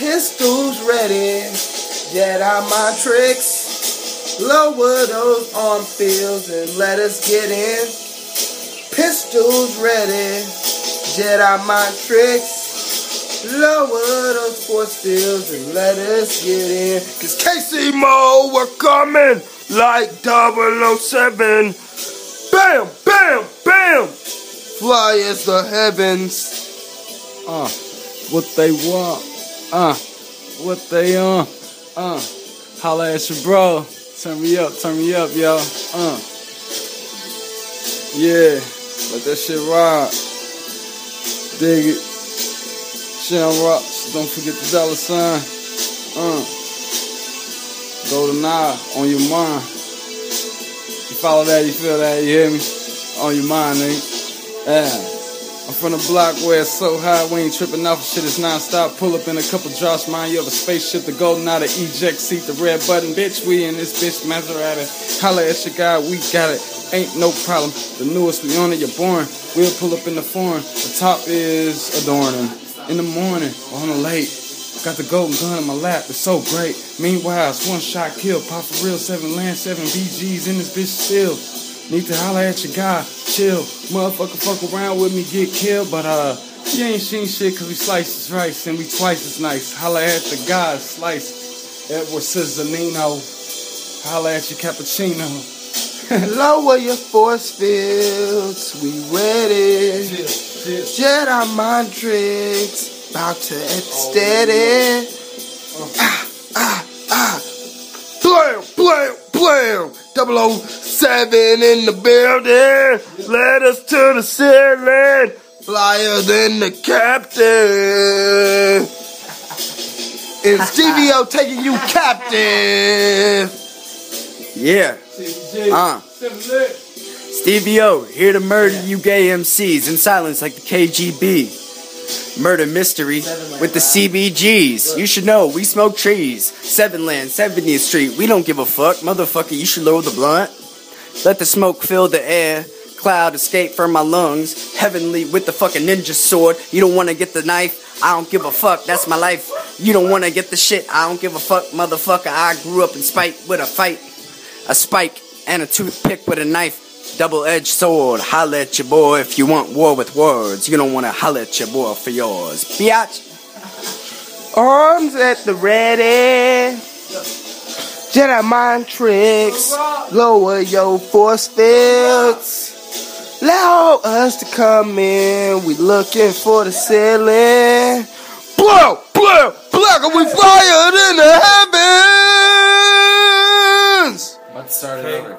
Pistols ready, Jedi mind tricks. Lower those arm fields and let us get in. Pistols ready, Jedi mind tricks. Lower those force fields and let us get in. Cause Casey Mo, we're coming like 007. Bam, bam, bam. Fly as the heavens. What they want. What they on. Holla at your bro. Turn me up, yo. Yeah, let that shit rock. Dig it. Shit on rocks. Don't forget the $sign. Golden eye on your mind. You follow that, you feel that, you hear me? On your mind, nigga. Yeah. I'm from the block where it's so high, we ain't tripping off shit, it's non-stop. Pull up in a couple drops, mind you of a spaceship, the golden out of eject seat, the red button, bitch, we in this bitch, Maserati. Holla at your guy, we got it, ain't no problem. The newest, we on it, you're born. We'll pull up in the foreign, the top is adorning. In the morning, on the late, got the golden gun in my lap, it's so great. Meanwhile, it's one shot kill, pop for real, 7 land, 7 BGs in this bitch still. Need to holler at your guy, chill. Motherfucker fuck around with me, get killed. But you ain't seen shit cause we slice his rice and we twice as nice. Holler at the guy, slice. Edward Scissorino. Holler at your cappuccino. Lower your force fields, we ready. Jedi mind tricks, about to hit steady. Blam, blam, blam. 007 in the building. Led us to the ceiling. Flyer than the captain. And Stevie O taking you captive. Yeah. Stevie O, here to murder you gay MCs in silence like the KGB. Murder mystery with the CBGs. You should know, we smoke trees. 7 Land, 70th Street. We don't give a fuck. Motherfucker, you should lower the blunt. Let the smoke fill the air. Cloud escape from my lungs. Heavenly with the fucking ninja sword. You don't wanna get the knife? I don't give a fuck. That's my life. You don't wanna get the shit? I don't give a fuck. Motherfucker, I grew up in spite with a fight. A spike and a toothpick with a knife. Double-edged sword, holla at your boy if you want war with words. You don't want to holla at your boy for yours. Biatch. Arms at the ready. Jedi mind tricks. Lower your force fields. Allow us to come in. We looking for the ceiling. Blow, blow, blow. We flying in the heavens. About to start it over.